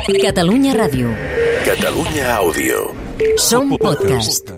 Catalunya Ràdio. Catalunya Àudio. Som podcast.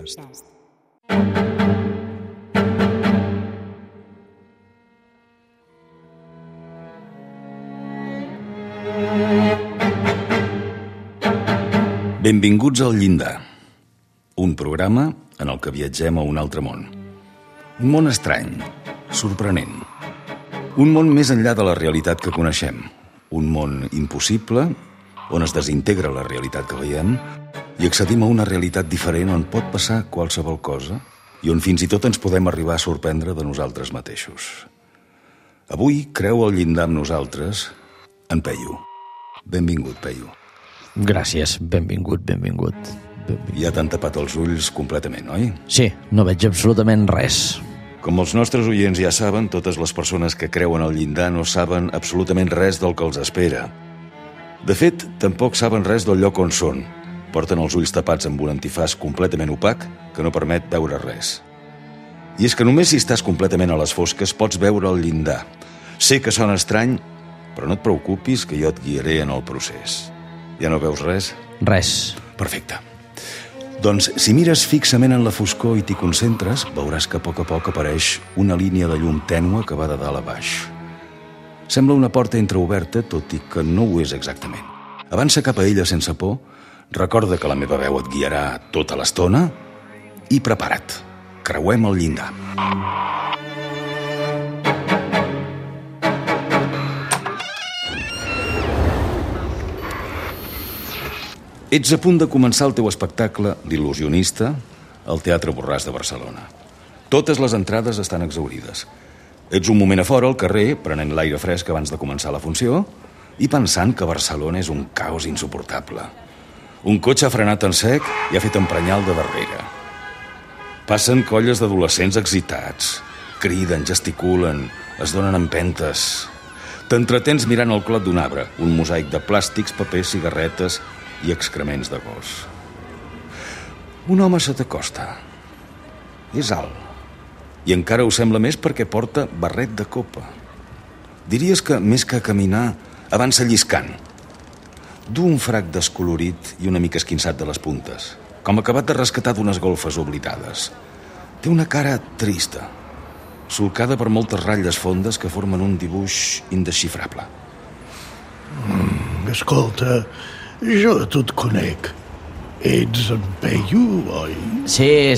Benvinguts al Llindar, un programa en el que viatgem a un altre món. Un món estrany, sorprenent. Un món més enllà de la realitat que coneixem. Un món impossible, on es desintegra la realitat que veiem i accedim a una realitat diferent on pot passar qualsevol cosa i on fins i tot ens podem arribar a sorprendre de nosaltres mateixos. Avui creu al llindar amb nosaltres en Peyu. Benvingut, Peyu. Gràcies, benvingut. Ja t'han tapat els ulls completament, oi? Sí, no veig absolutament res. Com els nostres oients ja saben, totes les persones que creuen al llindar no saben absolutament res del que els espera. De fet, tampoc saben res del lloc on són. Porten els ulls tapats amb un antifàs completament opac que no permet veure res. I és que només si estàs completament a les fosques pots veure el llindar. Sé que sona estrany, però no et preocupis que jo et guiaré en el procés. Ja no veus res? Res. Perfecte. Doncs, si mires fixament en la foscor i t'hi concentres, veuràs que a poc apareix una línia de llum tènue que va de dalt a baix. Sembla una porta entreoberta, tot i que no ho és exactament. Avança cap a ella sense por, recorda que la meva veu et guiarà tota l'estona i prepara't. Creuem el llindar. Ets a punt de començar el teu espectacle L'il·lusionista al Teatre Borràs de Barcelona. Totes les entrades estan exhaurides. Ets un moment a fora al carrer, prenent l'aire fresc abans de començar la funció i pensant que Barcelona és un caos insuportable. Un cotxe ha frenat en sec i ha fet emprenyar el de darrere. Passen colles d'adolescents excitats. Criden, gesticulen, es donen empentes. T'entretens mirant el clot d'un arbre, un mosaic de plàstics, papers, cigarretes i excrements de gos. Un home se t'acosta. És alt. I encara ho sembla més perquè porta barret de copa. Diries que, més que caminar, avança lliscant. Du un frac descolorit i una mica esquinçat de les puntes, com acabat de rescatar d'unes golfes oblidades. Té una cara trista, solcada per moltes ratlles fondes que formen un dibuix indesxifrable. Escolta, jo a tu et conec. Ets en Peyu, oi? Sí.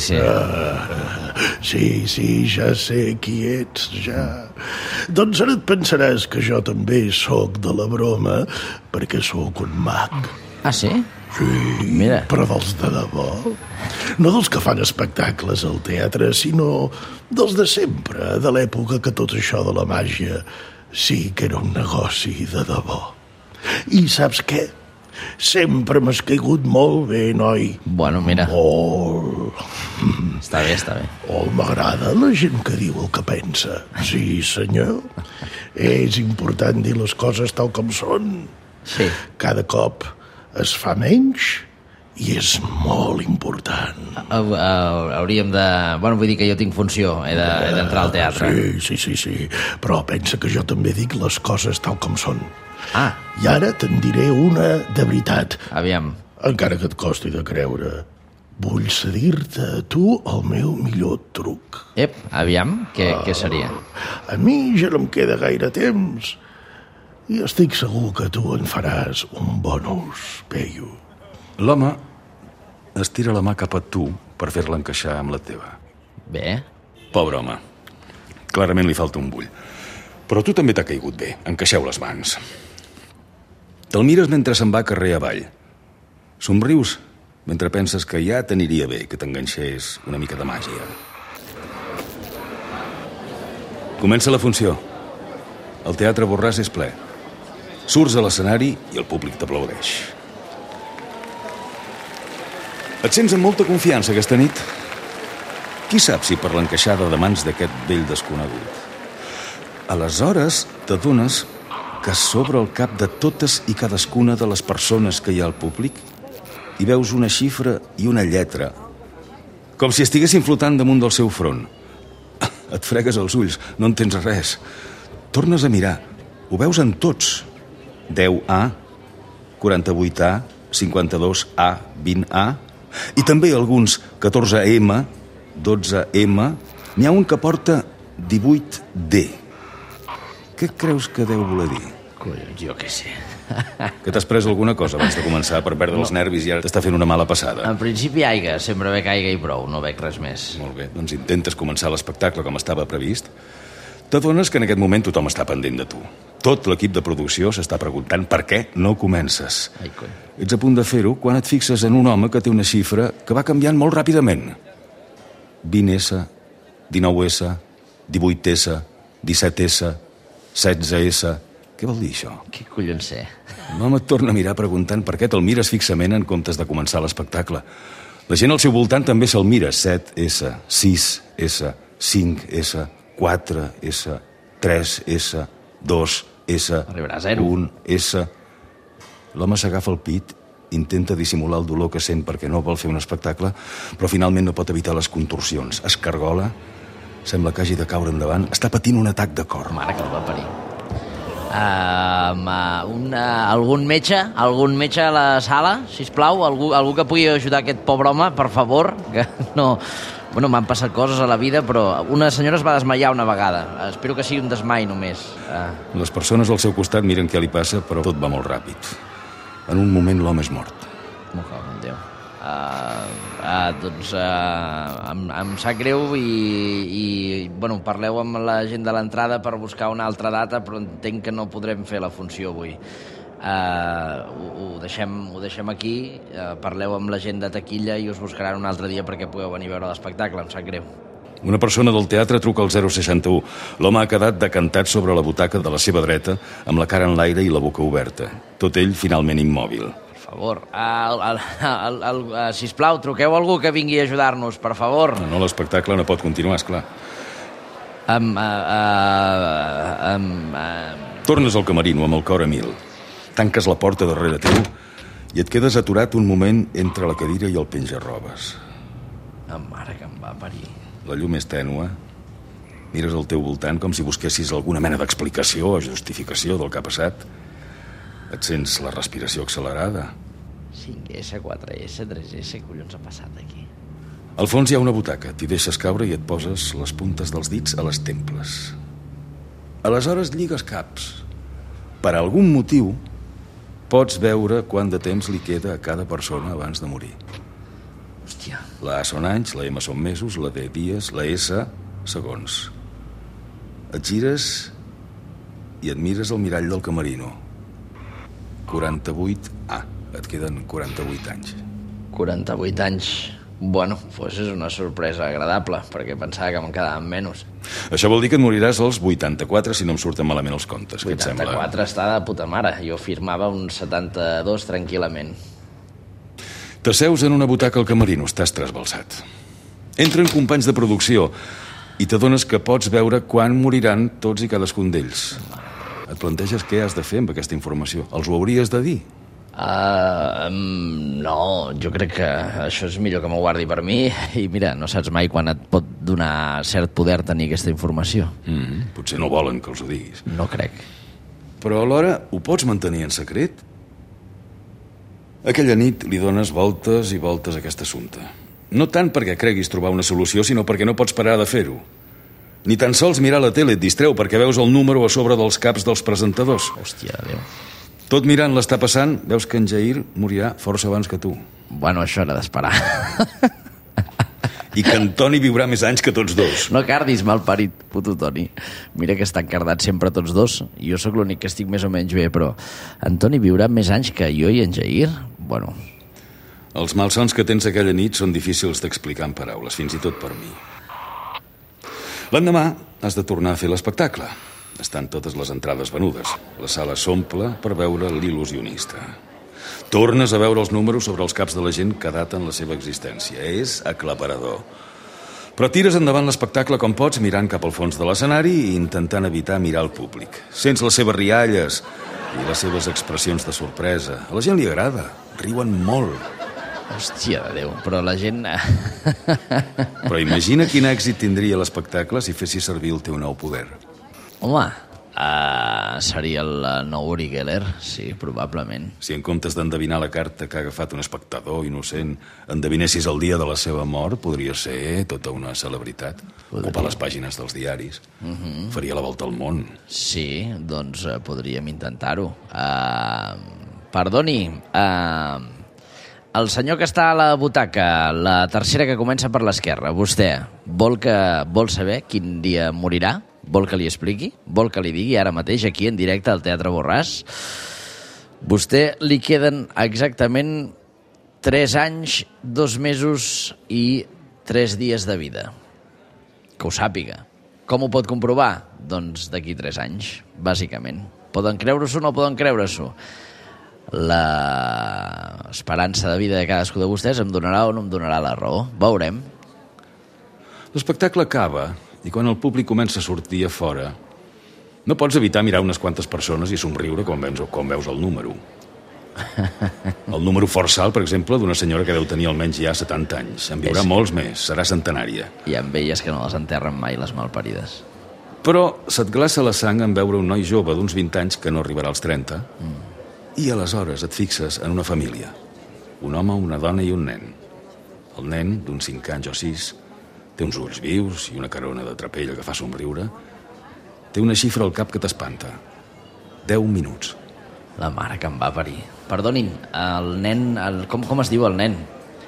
Sí, ja sé qui ets, ja. Doncs ara et pensaràs que jo també sóc de la broma, perquè sóc un mag. Ah, sí? Sí, Mira. Però dels de debò. No dels que fan espectacles al teatre, sinó dels de sempre, de l'època que tot això de la màgia sí que era un negoci de debò. I saps què? Sempre m'has caigut molt bé, noi. Bueno, mira. Molt. Està bé. Molt m'agrada la gent que diu el que pensa. Sí, senyor. És important dir les coses tal com són. Sí. Cada cop es fa menys i és molt important. Hauríem de... Bueno, vull dir que jo tinc funció, he d'entrar al teatre. Sí. Però pensa que jo també dic les coses tal com són. Ah. I ara te'n diré una de veritat. Aviam. Encara que et costi de creure. Vull cedir-te a tu el meu millor truc. Aviam, què seria? A mi ja no em queda gaire temps. I estic segur que tu en faràs un bon ús, Peyu. L'home estira la mà cap a tu per fer-la encaixar amb la teva. Bé. Pobre home. Clarament li falta un bull. Però tu també t'ha caigut bé. Encaixeu les mans. Te'l mires mentre se'n va carrer avall. Somrius mentre penses que ja t'aniria bé que t'enganxés una mica de màgia. Comença la funció. El Teatre Borràs és ple. Surts a l'escenari i el públic t'aplaudeix. Et sents amb molta confiança aquesta nit? Qui sap si per l'encaixada de mans d'aquest vell desconegut? Aleshores t'adones que sobre el cap de totes i cadascuna de les persones que hi ha al públic hi veus una xifra i una lletra, com si estiguessin flotant damunt del seu front. Et fregues els ulls, no entens res. Tornes a mirar, ho veus en tots. 10A, 48A, 52A, 20A, i també alguns 14M, 12M. N'hi ha un que porta 18D. Què creus que deu voler dir? Collons, jo què sé. Que t'has pres alguna cosa abans de començar per perdre els nervis i ara t'està fent una mala passada? En principi aigua, sempre bec aigua i prou, no bec res més. Molt bé, doncs intentes començar l'espectacle com estava previst. T'adones que en aquest moment tothom està pendent de tu. Tot l'equip de producció s'està preguntant per què no comences. Ai, cony. Ets a punt de fer-ho quan et fixes en un home que té una xifra que va canviant molt ràpidament. 20S, 19S, 18S, 17S, 16S... Què vol dir això? Què collons sé? L'home et torna a mirar preguntant per què te'l mires fixament en comptes de començar l'espectacle. La gent al seu voltant també se'l mira. 7S, 6S, 5S, 4S, 3S, 2S, Arribarà a 0. 1S... L'home s'agafa el pit, intenta dissimular el dolor que sent perquè no vol fer un espectacle, però finalment no pot evitar les contorsions. Es cargola, sembla que hagi de caure endavant, està patint un atac de cor. Mare que el va parir. Algun metge a la sala, sisplau, algú que pugui ajudar aquest pobre home, per favor, que no... Bueno, m'han passat coses a la vida, però una senyora es va desmaiar una vegada. Espero que sigui un desmai només. Les persones al seu costat miren què li passa, però tot va molt ràpid. En un moment l'home és mort. M'ho cago en Déu. Em sap greu i bueno, parleu amb la gent de l'entrada per buscar una altra data, però entenc que no podrem fer la funció avui. Ho deixem aquí, parleu amb la gent de taquilla i us buscaran un altre dia perquè pugueu venir a veure l'espectacle, em sap greu. Una persona del teatre truca al 061. L'home ha quedat decantat sobre la butaca de la seva dreta, amb la cara en l'aire i la boca oberta. Tot ell finalment immòbil. Per favor, sisplau, truqueu algú que vingui a ajudar-nos, per favor. No, l'espectacle no pot continuar, esclar. Tornes al camerino amb el cor a mil. Tanques la porta darrere teu i et quedes aturat un moment entre la cadira i el penjarrobes. Mare que em va parir. La llum és tènue. Mires al teu voltant com si busquessis alguna mena d'explicació o justificació del que ha passat. Et sents la respiració accelerada. 5S, 4S, 3S, collons ha passat aquí? Al fons hi ha una butaca. T'hi deixes caure i et poses les puntes dels dits a les temples. Aleshores lligues caps. Per algun motiu, pots veure quant de temps li queda a cada persona abans de morir. Hòstia. La A són anys, la M són mesos, la D dies, la S segons. Et gires i et mires al mirall del camerino. 48A. Et queden 48 anys. 48 anys. Bueno, doncs és una sorpresa agradable, perquè pensava que me'n quedaven menys. Això vol dir que et moriràs als 84 si no em surten malament els comptes. 84 està de puta mare. Jo firmava uns 72 tranquil·lament. T'asseus en una butaca al camerino, estàs trasbalsat. Entren companys de producció i t'adones que pots veure quan moriran tots i cadascun d'ells. Et planteges què has de fer amb aquesta informació? Els ho hauries de dir? No, jo crec que això és millor que m'ho guardi per mi i mira, no saps mai quan et pot donar cert poder tenir aquesta informació. Potser no volen que els ho diguis. No crec. Però alhora ho pots mantenir en secret? Aquella nit li dones voltes i voltes a aquest assumpte. No tant perquè creguis trobar una solució, sinó perquè no pots parar de fer-ho. Ni tan sols mirar la tele et distreu perquè veus el número a sobre dels caps dels presentadors. Hòstia, Déu. Tot mirant l'està passant, veus que en Jair morirà força abans que tu. Bueno, això era d'esperar. I que en Toni viurà més anys que tots dos. No cardis, malparit, puto Toni. Mira que estan cardats sempre tots dos. Jo sóc l'únic que estic més o menys bé, però en Toni viurà més anys que jo i en Jair? Bueno. Els malsons que tens aquella nit són difícils d'explicar en paraules, fins i tot per mi. L'endemà has de tornar a fer l'espectacle. Estan totes les entrades venudes. La sala s'omple per veure l'il·lusionista. Tornes a veure els números sobre els caps de la gent que daten la seva existència. És aclaparador. Però tires endavant l'espectacle com pots, mirant cap al fons de l'escenari i intentant evitar mirar el públic. Sents les seves rialles i les seves expressions de sorpresa. A la gent li agrada. Riuen molt. Hòstia de Déu, però la gent... Però imagina quin èxit tindria l'espectacle si fessis servir el teu nou poder. Home, Seria el nou Uri Geller, sí, probablement. Si en comptes d'endevinar la carta que ha agafat un espectador innocent endevinessis el dia de la seva mort, podria ser tota una celebritat. Ocupar les pàgines dels diaris. Faria la volta al món. Sí, doncs podríem intentar-ho. Perdoni, el senyor que està a la butaca, la tercera que comença per l'esquerra, vostè, vol saber quin dia morirà? Vol que li expliqui? Vol que li digui ara mateix aquí en directe al Teatre Borràs? Vostè li queden exactament 3 anys, 2 mesos i 3 dies de vida. Que ho sàpiga. Com ho pot comprovar? Doncs d'aquí 3 anys, bàsicament. Poden creure-s'ho o no poden creure-s'ho? L'esperança de vida de cadascú de vostès em donarà o no em donarà la raó. Veurem. L'espectacle acaba i quan el públic comença a sortir a fora no pots evitar mirar unes quantes persones i somriure quan veus el número. El número força alt, per exemple, d'una senyora que deu tenir almenys ja 70 anys. En viurà molts més, serà centenària. I amb elles que no les enterren mai, les malparides. Però se't glaça la sang en veure un noi jove d'uns 20 anys que no arribarà als 30 i aleshores et fixes en una família. Un home, una dona i un nen. El nen, d'uns 5 anys o 6, té uns ulls vius i una carona de trapella que fa somriure. Té una xifra al cap que t'espanta. 10 minuts. La mare que em va parir. Perdonin, el nen... Com es diu el nen?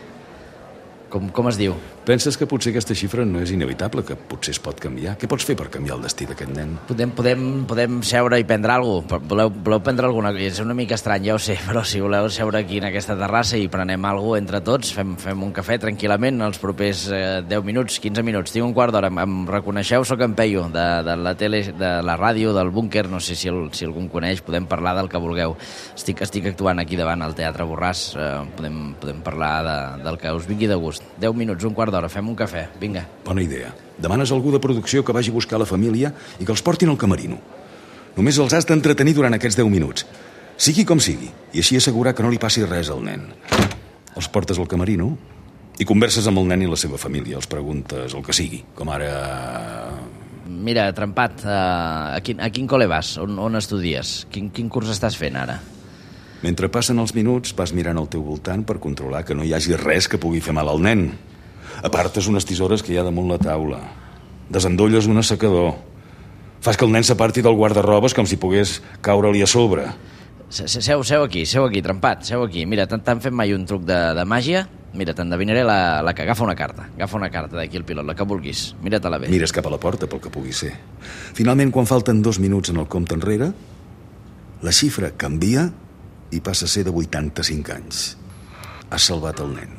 Com es diu? Penses que potser aquesta xifra no és inevitable, que potser es pot canviar? Què pots fer per canviar el destí d'aquest nen? Podem seure i prendre alguna cosa? Voleu prendre alguna cosa? És una mica estrany, ja ho sé, però si voleu seure aquí en aquesta terrassa i prenem alguna cosa entre tots, fem un cafè tranquil·lament els propers 10 minuts, 15 minuts. Tinc un quart d'hora. Em reconeixeu? Soc en Peyu, de la tele, de la ràdio, del búnquer. No sé si algú em coneix. Podem parlar del que vulgueu. Estic actuant aquí davant al Teatre Borràs. Podem parlar del que us vingui de gust. 10 minuts, un quart d'hora, fem un cafè, vinga. Bona idea. Demanes a algú de producció que vagi a buscar la família i que els portin al camerino. Només els has d'entretenir durant aquests 10 minuts. Sigui com sigui, i així assegurar que no li passi res al nen. Els portes al camerino i converses amb el nen i la seva família. Els preguntes el que sigui, com ara... Mira, Trempat, a quin col·le vas? On estudies? Quin curs estàs fent ara? Mentre passen els minuts, vas mirant al teu voltant per controlar que no hi hagi res que pugui fer mal al nen. Apartes unes tisores que hi ha damunt la taula. Desendolles un assecador. Fas que el nen s'aparti del guardarrobes com si pogués caure-li a sobre. Seu aquí, Trempat, seu aquí. Mira, t'han fet mai un truc de màgia? Mira, t'endevinaré la que... Agafa una carta d'aquí el pilot, la que vulguis. Mira-te-la bé. Mires cap a la porta pel que pugui ser. Finalment, quan falten 2 minuts en el compte enrere, la xifra canvia i passa a ser de 85 anys. Has salvat el nen.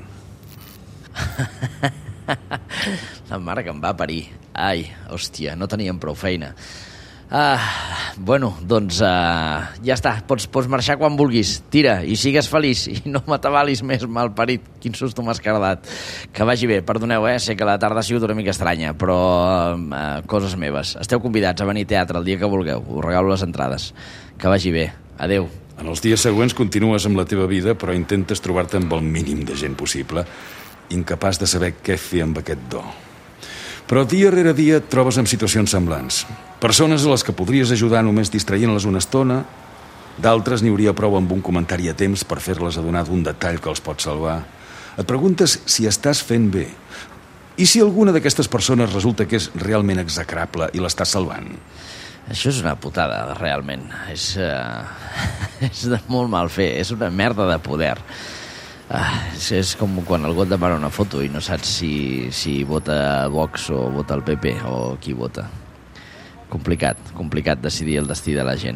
La mare que em va parir. Ai, hòstia, no teníem prou feina. Bueno, doncs ja està. Pots marxar quan vulguis. Tira, i sigues feliç. I no m'atabalis més, malparit. Quin susto m'has cardat. Que vagi bé, perdoneu, sé que la tarda ha sigut una mica estranya, però coses meves. Esteu convidats a venir a teatre el dia que vulgueu. Us regalo les entrades. Que vagi bé. Adeu. En els dies següents continues amb la teva vida, però intentes trobar-te amb el mínim de gent possible, incapaç de saber què fer amb aquest do. Però dia rere dia et trobes en situacions semblants. Persones a les que podries ajudar només distraient-les una estona, d'altres n'hi hauria prou amb un comentari a temps per fer-les adonar d'un detall que els pot salvar. Et preguntes si estàs fent bé. I si alguna d'aquestes persones resulta que és realment execrable i l'estàs salvant? Això és una putada, realment. És de molt mal fer. És una merda de poder. És com quan algú et demana una foto i no saps si vota Vox o vota el PP o qui vota. Complicat decidir el destí de la gent.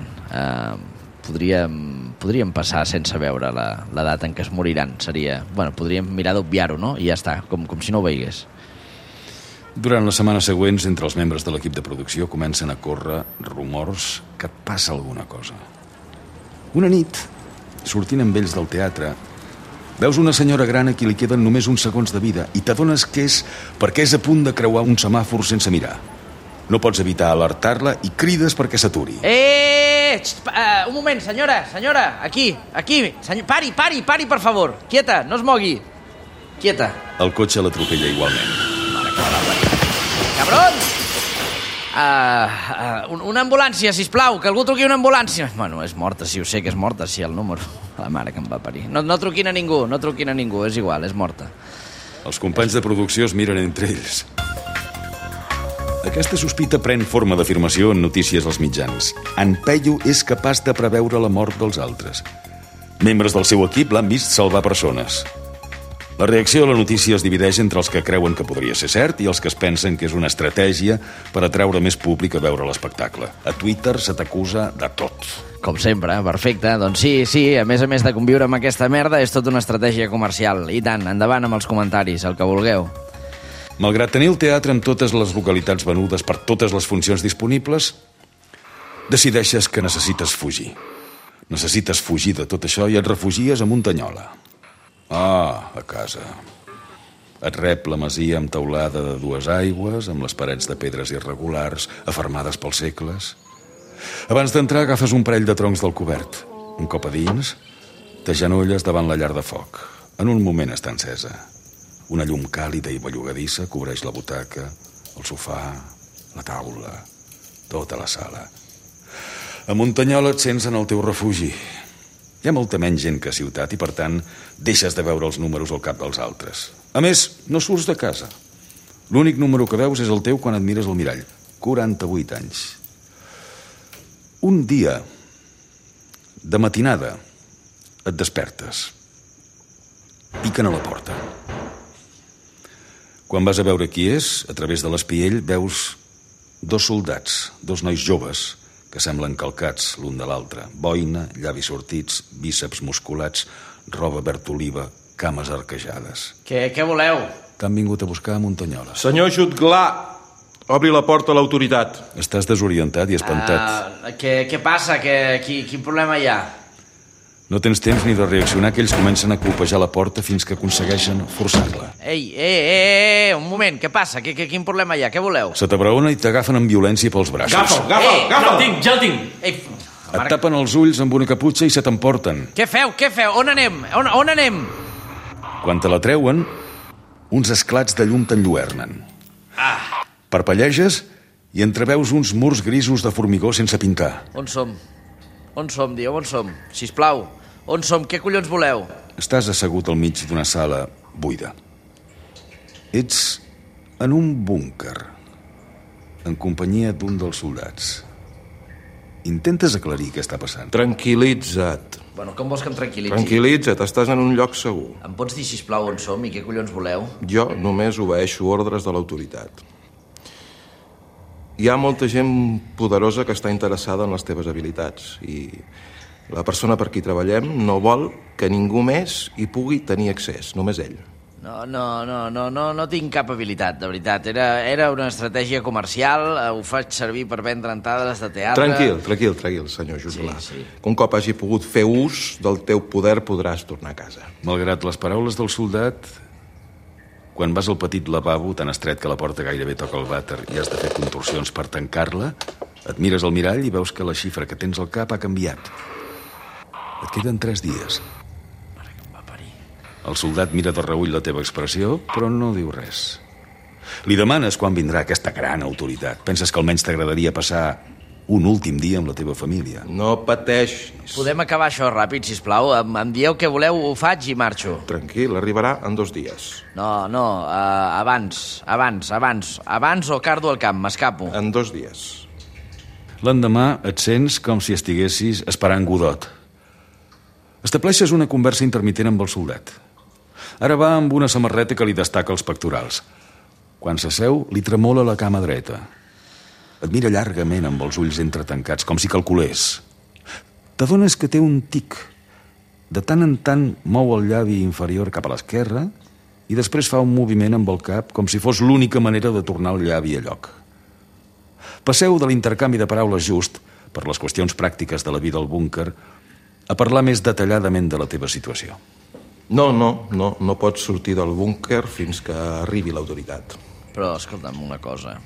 Podríem passar sense veure la data en què es moriran. Podríem mirar d'obviar-ho, no? I ja està, com si no ho veigués. Durant les setmanes següents, entre els membres de l'equip de producció comencen a córrer rumors que et passa alguna cosa. Una nit, sortint amb ells del teatre, veus una senyora gran a qui li queden només uns segons de vida i t'adones que és perquè és a punt de creuar un semàfor sense mirar. No pots evitar alertar-la i crides perquè s'aturi. Un moment, senyora, aquí. Pari, per favor. Quieta, no es mogui. Quieta. El cotxe l'atropella igualment. ¡Cabrón! Una ambulància, sisplau, que algú truqui una ambulància. Bueno, és morta, sí, ho sé que és morta, sí, el número. La mare que em va parir. No truquin a ningú, és igual, és morta. Els companys de producció es miren entre ells. Aquesta sospita pren forma d'afirmació en notícies als mitjans. En Peyu és capaç de preveure la mort dels altres. Membres del seu equip l'han vist salvar persones. La reacció a la notícia es divideix entre els que creuen que podria ser cert i els que es pensen que és una estratègia per atraure més públic a veure l'espectacle. A Twitter se t'acusa de tot. Com sempre, perfecte. Doncs sí, a més de conviure amb aquesta merda, és tota una estratègia comercial. I tant, endavant amb els comentaris, el que vulgueu. Malgrat tenir el teatre amb totes les localitats venudes per totes les funcions disponibles, decideixes que necessites fugir. Necessites fugir de tot això i et refugies a Muntanyola. A casa. Et rep la masia amb teulada de 2 aigües, amb les parets de pedres irregulars, afermades pels segles. Abans d'entrar agafes un parell de troncs del cobert. Un cop a dins, t'agenolles davant la llar de foc. En un moment està encesa. Una llum càlida i bellugadissa cobreix la butaca, el sofà, la taula, tota la sala. A Muntanyola et sents en el teu refugi. Hi ha molta menys gent que a ciutat i, per tant, deixes de veure els números al cap dels altres. A més, no surts de casa. L'únic número que veus és el teu quan et mires al mirall. 48 anys. Un dia, de matinada, et despertes. Piquen a la porta. Quan vas a veure qui és, a través de l'espiell veus 2 soldats, 2 nois joves, que semblen calcats l'un de l'altre. Boina, llavis sortits, bíceps musculats, roba verd oliva, cames arquejades. Què voleu? T'han vingut a buscar a Muntanyola. Senyor Jutglà, obri la porta a l'autoritat. Estàs desorientat i espantat. Què passa? Quin problema hi ha? No tens temps ni de reaccionar, que ells comencen a colpejar la porta fins que aconsegueixen forçar-la. Ei, un moment, què passa? Quin problema hi ha? Què voleu? Se t'abraona i t'agafen amb violència pels braços. Agafa'l! Ja el tinc. Et tapen els ulls amb una caputxa i se t'emporten. Què feu? On anem? On anem? Quan te la treuen, uns esclats de llum t'enlluernen. Parpelleges i entreveus uns murs grisos de formigó sense pintar. On som? Dieu, on som? Sisplau, on som? Què collons voleu? Estàs assegut al mig d'una sala buida. Ets en un búnquer, en companyia d'un dels soldats. Intentes aclarir què està passant. Tranquil·litza't. Bueno, com vols que em tranquil·litzi? Tranquil·litza't, estàs en un lloc segur. Em pots dir, sisplau, on som i què collons voleu? Jo només obeeixo ordres de l'autoritat. Hi ha molta gent poderosa que està interessada en les teves habilitats i la persona per qui treballem no vol que ningú més hi pugui tenir accés, només ell. No tinc cap habilitat, de veritat. Era una estratègia comercial, ho faig servir per vendre entrades de teatre... Tranquil, senyor Jutglà. Sí. Un cop hagi pogut fer ús del teu poder podràs tornar a casa. Malgrat les paraules del soldat, quan vas al petit lavabo, tan estret que la porta gairebé toca el vàter i has de fer contorsions per tancar-la, et mires al mirall i veus que la xifra que tens al cap ha canviat. Et queden 3 dies. Mare que em va parir. El soldat mira de reüll la teva expressió, però no diu res. Li demanes quan vindrà aquesta gran autoritat. Penses que almenys t'agradaria passar un últim dia amb la teva família. No pateixis. Podem acabar això ràpid, sisplau? Em dieu què voleu, ho faig i marxo. Tranquil, arribarà en 2 dies. No, abans o cardo al camp, m'escapo. En 2 dies. L'endemà et sents com si estiguessis esperant Godot. Estableixes una conversa intermitent amb el soldat. Ara va amb una samarreta que li destaca els pectorals. Quan s'asseu, li tremola la cama dreta. Et mira llargament amb els ulls entretancats, com si calculés. T'adones que té un tic. De tant en tant mou el llavi inferior cap a l'esquerra i després fa un moviment amb el cap com si fos l'única manera de tornar el llavi a lloc. Passeu de l'intercanvi de paraules just, per les qüestions pràctiques de la vida al búnquer, a parlar més detalladament de la teva situació. No pots sortir del búnquer fins que arribi l'autoritat. Però, escolta'm una cosa.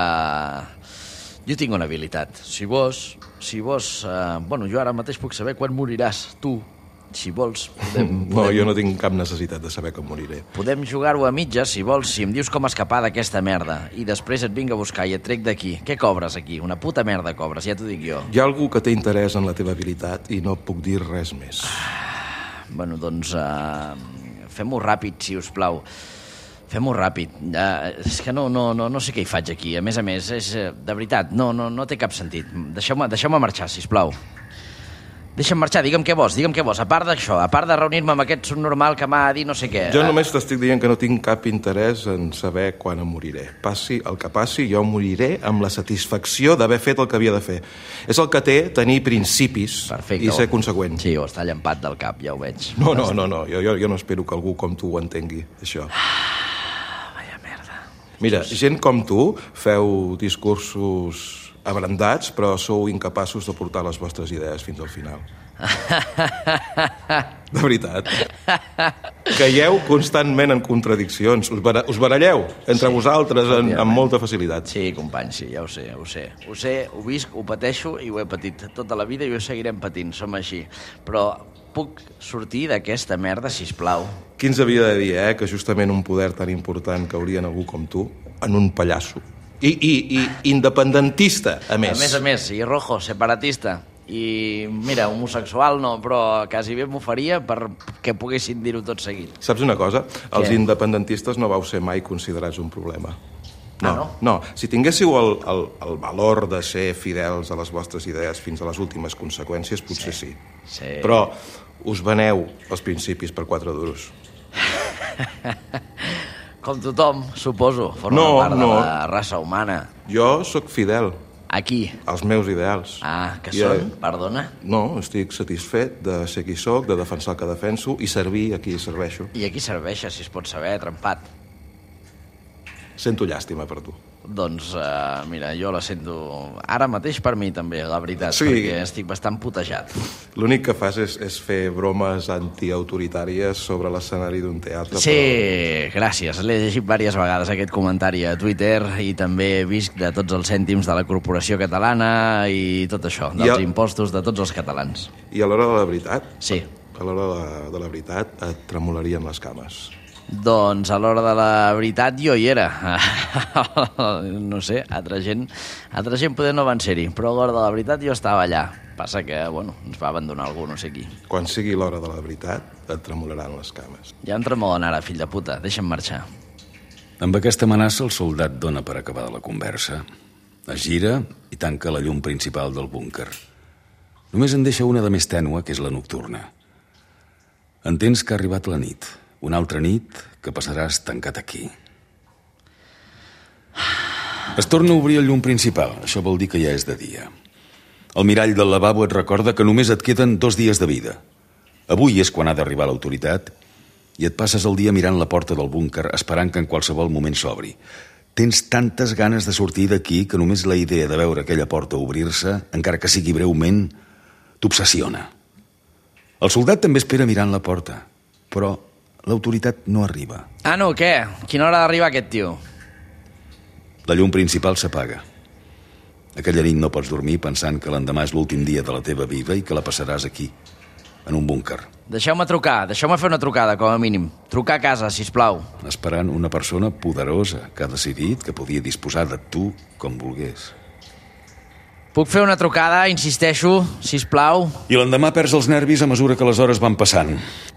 Jo tinc una habilitat. Si vos... jo ara mateix puc saber quan moriràs, tu. Si vols, No, jo no tinc cap necessitat de saber com moriré. podem jugar-ho a mitges, si vols, si em dius com escapar d'aquesta merda. I després et vinc a buscar i et trec d'aquí. Què cobres aquí? Una puta merda cobres, ja t'ho dic jo. Hi ha algú que té interès en la teva habilitat i no puc dir res més. Bueno, doncs fem-ho ràpid, si us plau. Fem-ho ràpid. És que no sé què hi faig aquí. A més, és, de veritat, no té cap sentit. Deixeu-me marxar, si us plau. Deixa'm marxar, digue'm què vols. A part d'això, a part de reunir-me amb aquest subnormal que m'ha dit no sé què. Jo només t'estic dient que no tinc cap interès en saber quan em moriré. Passi el que passi, jo moriré amb la satisfacció d'haver fet el que havia de fer. És el que té tenir principis. Perfecte. I ser conseqüent. Sí, o està llampat del cap, ja ho veig. No. Jo no espero que algú com tu ho entengui, això. Vaya merda. Mira, gent com tu feu discursos abrandats, però sou incapaços de portar les vostres idees fins al final. De veritat. Caieu constantment en contradiccions. Us baralleu entre vosaltres amb molta facilitat. Sí, company, sí, ja ho sé. Ho sé, ho visc, ho pateixo i ho he patit tota la vida i ho seguirem patint, som així. Però puc sortir d'aquesta merda, sisplau? Qui ens havia de dir, que justament un poder tan important que hauria en algú com tu, en un pallasso. I independentista, a més. A més, i rojo, separatista. I, mira, homosexual no, però quasi bé m'ho faria perquè poguessin dir-ho tot seguit. Saps una cosa? Els independentistes no vau ser mai considerats un problema. No. Si tinguéssiu el valor de ser fidels a les vostres idees fins a les últimes conseqüències, potser sí. Però us veneu els principis per 4 duros. Com tothom, suposo, forma part de la raça humana. Jo sóc fidel. A qui? Als meus ideals. Que són? Perdona? No, estic satisfet de ser qui soc, de defensar el que defenso i servir a qui serveixo. I a qui serveixes, si es pot saber, trempat? Sento llàstima per tu. Doncs, mira, jo la sento ara mateix per mi també, la veritat, sí. Perquè estic bastant putejat. L'únic que fas és fer bromes antiautoritàries sobre l'escenari d'un teatre. Sí, gràcies. L'he llegit diverses vegades, aquest comentari a Twitter, i també he vist de tots els cèntims de la Corporació Catalana i tot això, dels impostos de tots els catalans. I a l'hora de la veritat? Sí. A l'hora de la veritat et tremolarien les cames. Doncs a l'hora de la veritat jo hi era. No sé, altra gent poder no van ser-hi, però a l'hora de la veritat jo estava allà. Passa que, ens va abandonar algú, no sé qui. Quan sigui l'hora de la veritat, et tremolaran les cames. Ja em tremolen ara, fill de puta. Deixa'm marxar. Amb aquesta amenaça, el soldat dona per acabada la conversa. Es gira i tanca la llum principal del búnquer. Només en deixa una de més tènua, que és la nocturna. Entens que ha arribat la nit. Una altra nit que passaràs tancat aquí. Es torna a obrir el llum principal. Això vol dir que ja és de dia. El mirall del lavabo et recorda que només et queden 2 dies de vida. Avui és quan ha d'arribar l'autoritat i et passes el dia mirant la porta del búnquer esperant que en qualsevol moment s'obri. Tens tantes ganes de sortir d'aquí que només la idea de veure aquella porta obrir-se, encara que sigui breument, t'obsessiona. El soldat també espera mirant la porta, però l'autoritat no arriba. No, què? Quina hora ha d'arribar aquest tio? La llum principal s'apaga. Aquella nit no pots dormir pensant que l'endemà és l'últim dia de la teva vida i que la passaràs aquí, en un búnquer. Deixeu-me fer una trucada, com a mínim. Trucar a casa, sisplau. Esperant una persona poderosa que ha decidit que podia disposar de tu com volgués. Puc fer una trucada, insisteixo, sisplau? I l'endemà perds els nervis a mesura que les hores van passant.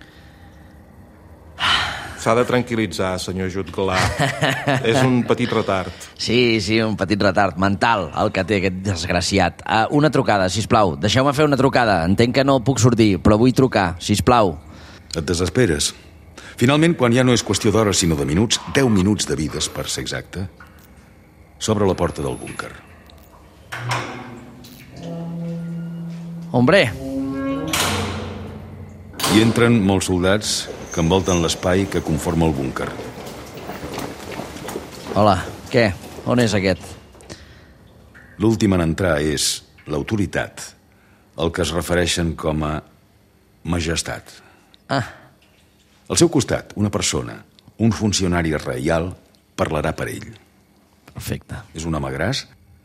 S'ha de tranquil·litzar, senyor Jutglà. És un petit retard. Sí, un petit retard mental, el que té aquest desgraciat. Una trucada, sisplau. Deixeu-me fer una trucada. Entenc que no puc sortir, però vull trucar, sisplau. Et desesperes. Finalment, quan ja no és qüestió d'hores, sinó de minuts, 10 minuts de vides, per ser exacte, s'obre la porta del búnquer. Hombre! Hi entren molts soldats que envolten l'espai que conforma el búnquer. Hola, què? On és aquest? L'últim en entrar és l'autoritat, el que es refereixen com a majestat. Al seu costat, una persona, un funcionari reial, parlarà per ell. Perfecte. És un home gras,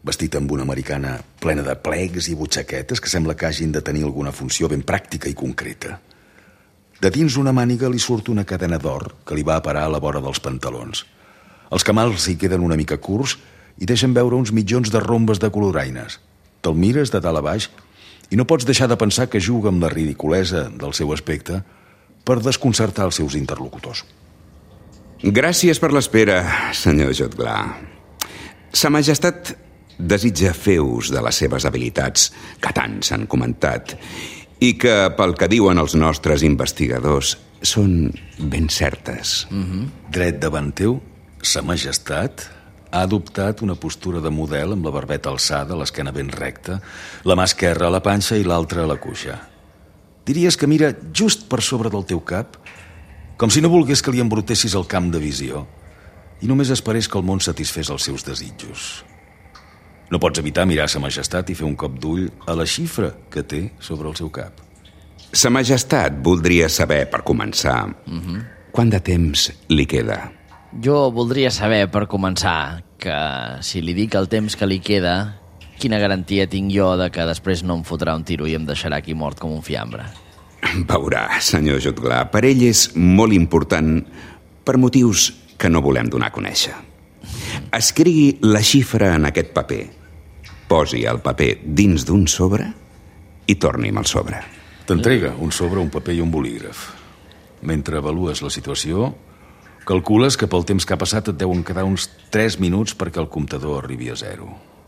vestit amb una americana plena de plecs i butxaquetes que sembla que hagin de tenir alguna funció ben pràctica i concreta. De dins una màniga li surt una cadena d'or que li va a parar a la vora dels pantalons. Els camals hi queden una mica curts i deixen veure uns mitjons de rombes de coloraines. Te'l mires de dalt a baix i no pots deixar de pensar que juga amb la ridiculesa del seu aspecte per desconcertar els seus interlocutors. Gràcies per l'espera, senyor Jotglar. Sa Majestat desitja fer ús de les seves habilitats, que tant s'han comentat, i que, pel que diuen els nostres investigadors, són ben certes. Dret davant teu, Sa Majestat ha adoptat una postura de model amb la barbeta alçada, l'esquena ben recta, la mà esquerra a la panxa i l'altra a la cuixa. Diries que mira just per sobre del teu cap, com si no volgués que li embrutessis el camp de visió i només esperés que el món satisfés els seus desitjos. No pots evitar mirar Sa Majestat i fer un cop d'ull a la xifra que té sobre el seu cap. Sa Majestat voldria saber, per començar, quant de temps li queda. Jo voldria saber, per començar, que si li dic el temps que li queda, quina garantia tinc jo de que després no em fotrà un tiro i em deixarà aquí mort com un fiambre? Veurà, senyor Jotglar, per ell és molt important per motius que no volem donar a conèixer. Escrigui la xifra en aquest paper, posi el paper dins d'un sobre i torni'm el sobre. T'entrega un sobre, un paper i un bolígraf. Mentre avalues la situació, calcules que pel temps que ha passat et deuen quedar uns 3 minuts perquè el comptador arribi a 0.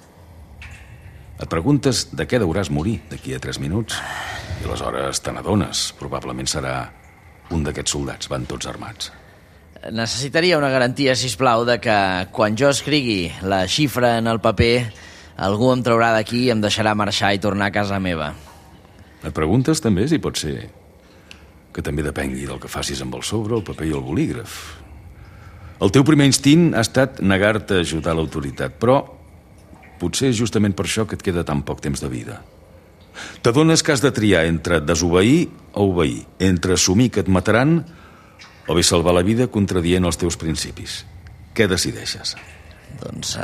Et preguntes de què deuràs morir d'aquí a 3 minuts i aleshores te n'adones. Probablement serà un d'aquests soldats, van tots armats. Necessitaria una garantia, sisplau, de que quan jo escrigui la xifra en el paper, algú em traurà d'aquí i em deixarà marxar i tornar a casa meva. Et preguntes també si pot ser que també depengui del que facis amb el sobre, el paper i el bolígraf. El teu primer instint ha estat negar-te a ajudar l'autoritat, però potser és justament per això que et queda tan poc temps de vida. T'adones que has de triar entre desobeir o obeir, entre assumir que et mataran o bé salvar la vida contradient els teus principis. Què decideixes? Doncs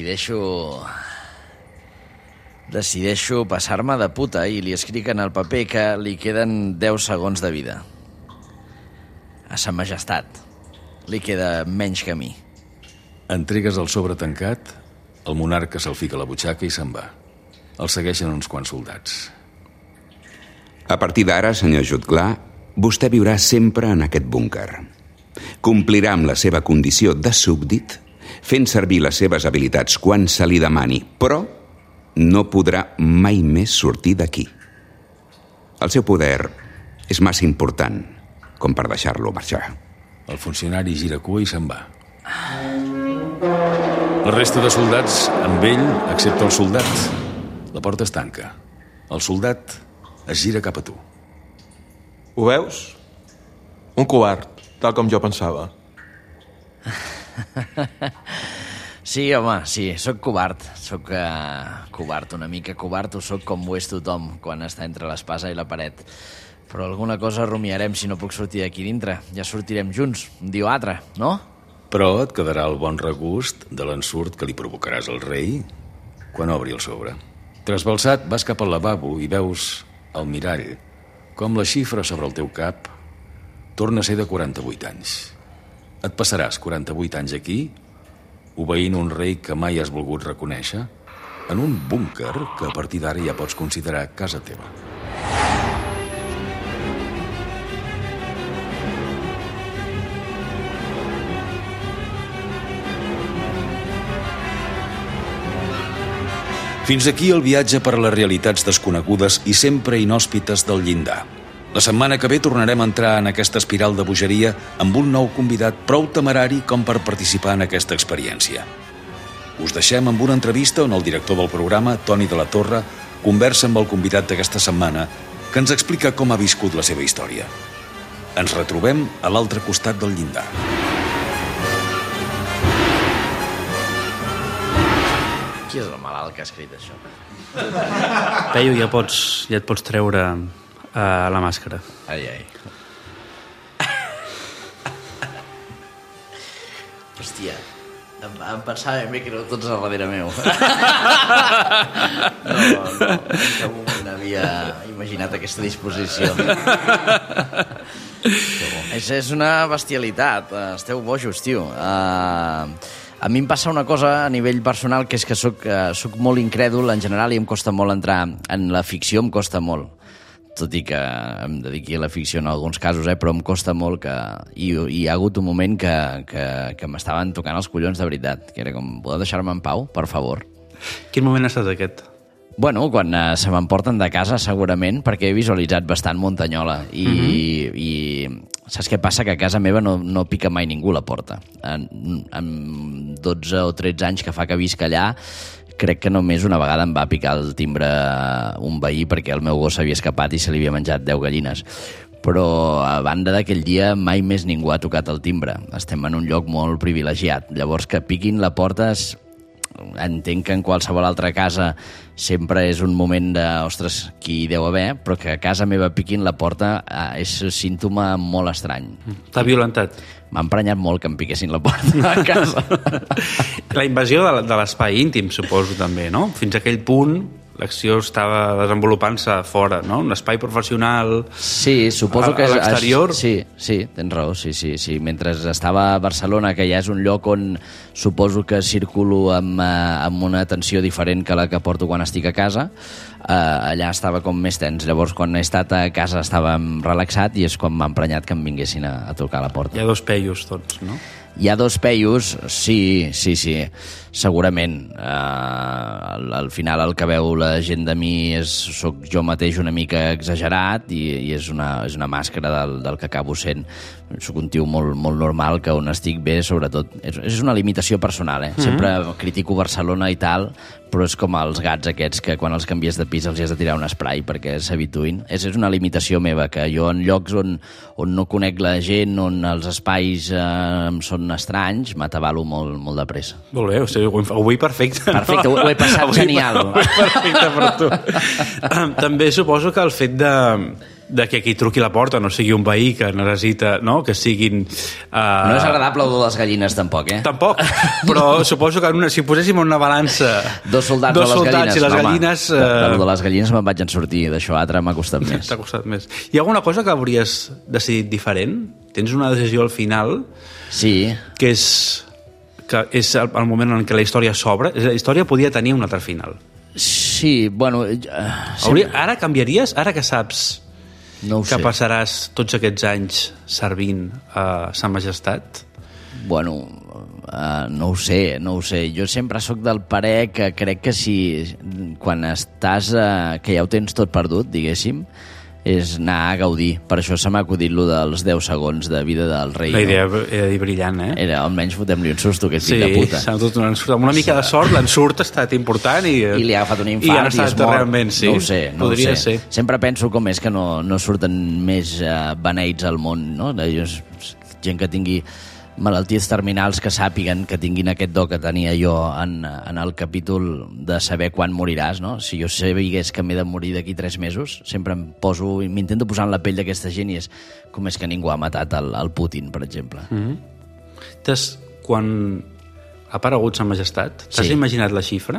decideixo passar-me de puta i li escric en el paper que li queden 10 segons de vida. A Sa Majestat li queda menys que a mi. Entregues el sobre tancat, el monarca se'l fica a la butxaca i se'n va. El segueixen uns quants soldats. A partir d'ara, senyor Jotglar, vostè viurà sempre en aquest búnquer. Complirà amb la seva condició de súbdit, fent servir les seves habilitats quan se li demani, però no podrà mai més sortir d'aquí. El seu poder és massa important com per deixar-lo marxar. El funcionari gira cua i se'n va. La resta de soldats amb ell, excepte el soldat. La porta es tanca. El soldat es gira cap a tu. Ho veus? Un covard, tal com jo pensava. Sí, home, sí, sóc covard. Sóc covard, una mica covard, ho sóc com ho és tothom quan està entre l'espasa i la paret. Però alguna cosa rumiarem si no puc sortir d'aquí dintre. Ja sortirem junts, un dia o altre, no? Però et quedarà el bon regust de l'ensurt que li provocaràs al rei quan obri el sobre. Trasbalsat, vas cap al lavabo i veus al mirall com la xifra sobre el teu cap torna a ser de 48 anys. Et passaràs 48 anys aquí, obeint un rei que mai has volgut reconèixer, en un búnquer que a partir d'ara ja pots considerar casa teva. Fins aquí el viatge per les realitats desconegudes i sempre inhòspites del llindar. La setmana que ve tornarem a entrar en aquesta espiral de bogeria amb un nou convidat prou temerari com per participar en aquesta experiència. Us deixem amb una entrevista on el director del programa, Toni de la Torre, conversa amb el convidat d'aquesta setmana que ens explica com ha viscut la seva història. Ens retrobem a l'altre costat del llindar. Qui és el malalt que ha escrit això? Peyu, ja et pots treure la màscara. Ai, ai. Hòstia, Em pensava bé que éreu tots a darrere meu. No, en cap moment havia imaginat aquesta disposició. És una bestialitat. Esteu bojos, tio. A mi em passa una cosa a nivell personal, que és que soc molt incrèdul en general i em costa molt entrar en la ficció, em costa molt. Tot i que em dediqui a la ficció en alguns casos, però em costa molt que... I hi ha hagut un moment que m'estaven tocant els collons de veritat, que era com, podeu deixar-me en pau, per favor? Quin moment ha estat aquest? Bueno, quan se m'emporten de casa, segurament, perquè he visualitzat bastant Muntanyola. I saps què passa? Que a casa meva no pica mai ningú la porta. En 12 o 13 anys que fa que visc allà, crec que només una vegada em va picar el timbre un veí perquè el meu gos s'havia escapat i se li havia menjat 10 gallines. Però a banda d'aquell dia mai més ningú ha tocat el timbre. Estem en un lloc molt privilegiat. Llavors que piquin la porta, entenc que en qualsevol altra casa sempre és un moment de, ostres, qui hi deu haver, però que a casa meva piquin la porta és símptoma molt estrany. T'ha violentat? M'ha emprenyat molt que em piquessin la porta a casa. La invasió de l'espai íntim, suposo, també, no? Fins a aquell punt l'acció estava desenvolupant-se fora, no? Un espai professional... Sí, suposo que... A l'exterior... Sí, tens raó, sí. Mentre estava a Barcelona, que ja és un lloc on suposo que circulo amb una tensió diferent que la que porto quan estic a casa, allà estava com més tens. Llavors, quan he estat a casa estàvem relaxat i és quan m'ha emprenyat que em vinguessin a tocar la porta. Hi ha 2 peios tots, no? Hi ha 2 peios, sí, segurament. Al final el que veu la gent de mi soc jo mateix una mica exagerat i és una màscara del que acabo sent. Soc un tio molt, molt normal, que on estic bé, sobretot... És una limitació personal, Sempre critico Barcelona i tal, però és com els gats aquests que quan els canvies de pis els has de tirar un spray perquè s'habituïn. És una limitació meva, que jo en llocs on no conec la gent, on els espais em són estranys, m'atabalo molt, molt de pressa. Molt bé, o sigui, avui perfecte. Perfecte, ho he passat genial. Avui perfecte per tu. També suposo que el fet de que qui truqui la porta no sigui un veí que necessita, no? Que siguin... No és agradable el de les gallines, tampoc, Tampoc, però suposo que si poséssim una balança... Dos soldats a les gallines. I les gallines... El de les gallines me'n vaig en sortir, d'això altre m'ha costat més. T'ha costat més. Hi ha alguna cosa que hauries decidit diferent? Tens una decisió al final? Sí. Que és el moment en què la història s'obre. La història podia tenir un altre final. Sí, bueno... Ara canviaries? Ara que saps... No ho sé. Que passaràs tots aquests anys servint a Sa Majestat? Bueno, no ho sé. Jo sempre sóc del parer que crec que quan estàs... que ja ho tens tot perdut, diguéssim, és anar a gaudir. Per això se m'ha acudit lo dels 10 segons de vida del rei. La idea era dir brillant, Era, almenys fotem-li un susto, aquest fill de puta. Sí, amb una mica de sort, l'ensurt ha estat important i li ha agafat un infart i és mort. Realment, sí. No ho sé. Podria ser. Sempre penso com és que no surten més beneits al món, no? Gent que tingui malalties terminals, que sàpiguen, que tinguin aquest do que tenia jo en el capítol de saber quan moriràs, no? Si jo sabigués que m'he de morir d'aquí 3 mesos, sempre m'intento posar en la pell d'aquesta gent i és com és que ningú ha matat el Putin, per exemple. Quan ha aparegut Sa Majestat, t'has imaginat la xifra?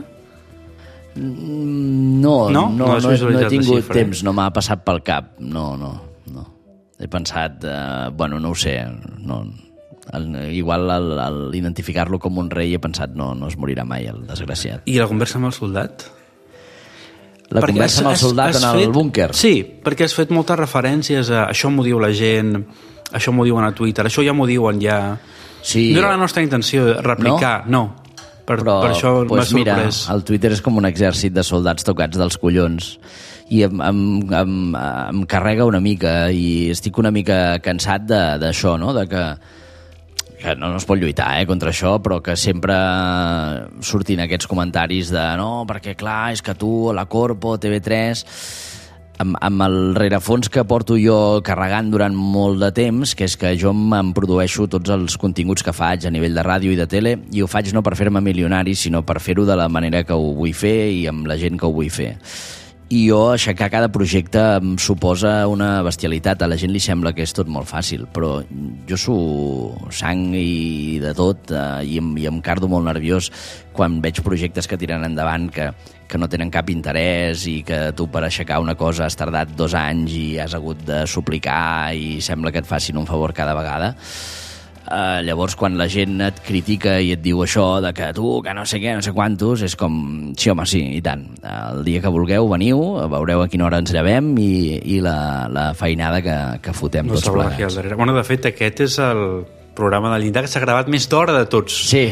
No he tingut temps, no m'ha passat pel cap, no. He pensat, no ho sé, igual al identificar-lo com un rei he pensat no es morirà mai, el desgraciat. I la conversa amb el soldat? Conversa amb el soldat en el búnquer? Sí, perquè has fet moltes referències a això m'ho diu la gent, això m'ho diuen a Twitter, això ja m'ho diuen ja... Sí. No era la nostra intenció replicar, no. Per això m'ha sorprès. Mira, el Twitter és com un exèrcit de soldats tocats dels collons i em carrega una mica i estic una mica cansat d'això, no? De que no es pot lluitar contra això, però que sempre surtin aquests comentaris de no, perquè clar, és que tu, la Corpo, TV3... Amb el rerefons que porto jo carregant durant molt de temps, que és que jo em produeixo tots els continguts que faig a nivell de ràdio i de tele, i ho faig no per fer-me milionari, sinó per fer-ho de la manera que ho vull fer i amb la gent que ho vull fer. i jo aixecar cada projecte em suposa una bestialitat. A la gent li sembla que és tot molt fàcil, però jo suo sang i de tot, i em cardo molt nerviós quan veig projectes que tiren endavant que no tenen cap interès i que tu per aixecar una cosa has tardat 2 anys i has hagut de suplicar i sembla que et facin un favor cada vegada. Llavors, quan la gent et critica i et diu això de que tu, que no sé què, no sé quantos, és com, sí, home, sí, i tant. El dia que vulgueu, veniu, veureu a quina hora ens llevem i la feinada que fotem tots plegats. Bueno, de fet, aquest és el programa del llindar que s'ha gravat més d'hora de tots. Sí.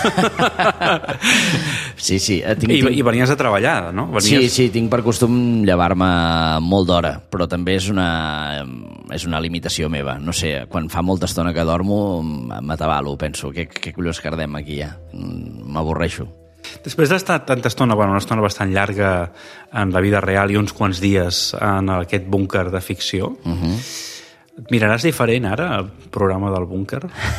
Sí. I venies a treballar, no? Sí, tinc per costum llevar-me molt d'hora, però també és una limitació meva. No sé, quan fa molta estona que dormo m'atabalo, penso, què collons cardem aquí ja? M'avorreixo. Després d'estar tanta estona, una estona bastant llarga en la vida real i uns quants dies en aquest búnquer de ficció, et miraràs diferent ara el programa del búnquer?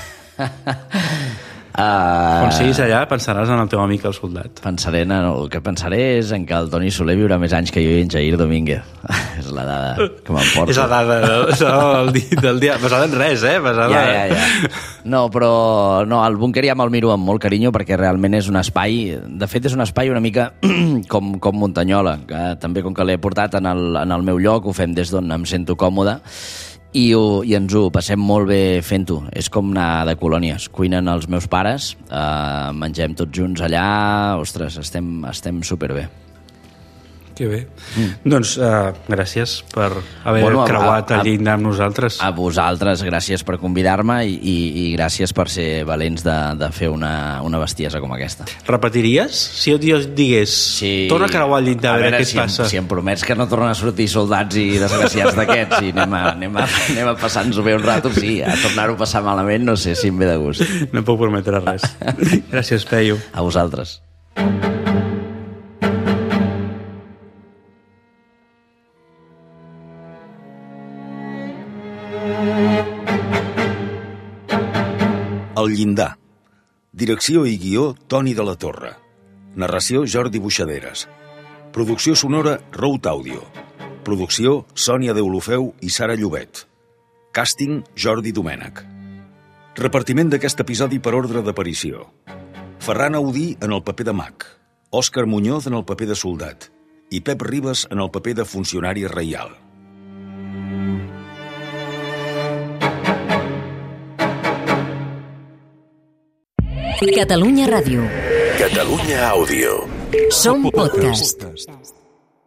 Quan siguis allà pensaràs en el teu amic el soldat. El que pensaré és en que el Toni Soler viurà més anys que jo i en Jair Domínguez. És la dada que m'emporto. És la dada del dia. Basada en res, Ja. No, però el búnquer ja me'l miro amb molt carinyo perquè realment és un espai... De fet, és un espai una mica com Muntanyola, que també com que l'he portat en el meu lloc, ho fem des d'on em sento còmode, i ens ho passem molt bé fent-ho. És com anar de colònies. Cuinen els meus pares, mengem tots junts allà, ostres, estem superbé. Que bé. Doncs gràcies per haver creuat el llindar amb nosaltres. A vosaltres, gràcies per convidar-me i gràcies per ser valents de fer una bestiesa com aquesta. Repetiries? Si jo et digués, torna a creuar el llindar, a veure què et passa. Si em promets que no tornen a sortir soldats i desgraciats d'aquests i anem a passar-nos-ho bé un rato, sí, a tornar-ho a passar malament, no sé si em ve de gust. No puc prometre res. Gràcies, Peyu. A vosaltres. El llindar. Direcció i guió, Toni de la Torre. Narració, Jordi Buixaderes. Producció sonora, Rout Audio. Producció, Sònia Deulofeu i Sara Llobet. Càsting, Jordi Domènech. Repartiment d'aquest episodi per ordre d'aparició. Ferran Audí en el paper de mag, Òscar Muñoz en el paper de soldat i Pep Ribas en el paper de funcionari reial. Catalunya Ràdio. Catalunya Àudio. Som podcast.